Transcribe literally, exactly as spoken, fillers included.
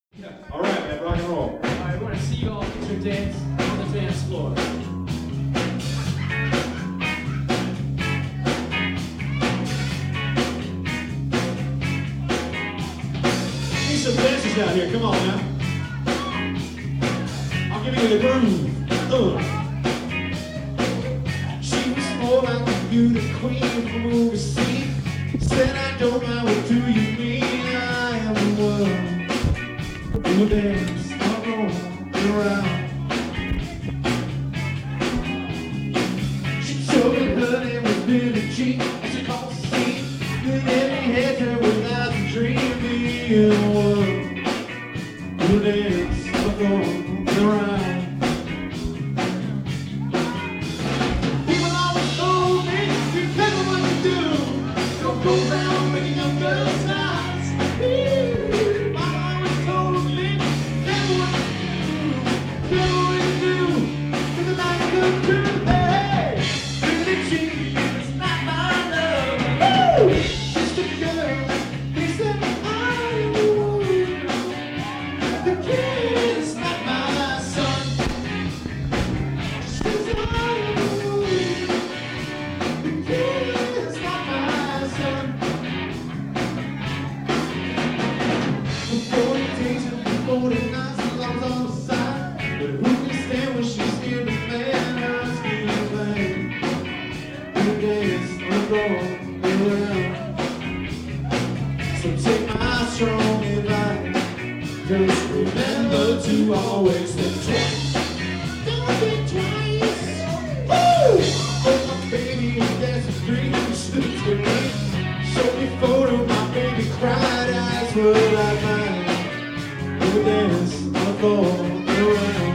Yeah. All right, man, rock and roll. All right, we want to see you all get your dance on the dance floor. Need some dancers out here. Come on now. I'll give you the groove. Uh. She was more like a beauty queen from a movie scene. Said, I don't mind, what do you mean? I am the one who will dance around. She told me her name was Billie Jean, and she called the scene. Then every head turned without a dream. Being the one who will dance around. People always told me, be careful what you do. Don't go around making young girls nice. Mama always told me, careful what you do. Careful what you do. Cause the night comes through. Hey, Billie Jean is not my love. Woo! Just a girl. They said I am the one. The kid is not my son. Just 'cause I am the one. The kid is not my son. For forty days and for forty nights, I was on the side. But who can stand when she's scared to plan her skin plan? Who dance on the floor around? So take my strong advice. Just remember to always think twice. Don't think twice. Woo! Oh, my baby is dancing free. She stood to me. Showed me photo, my baby cried. Eyes were like mine. We'll dance on the floor around.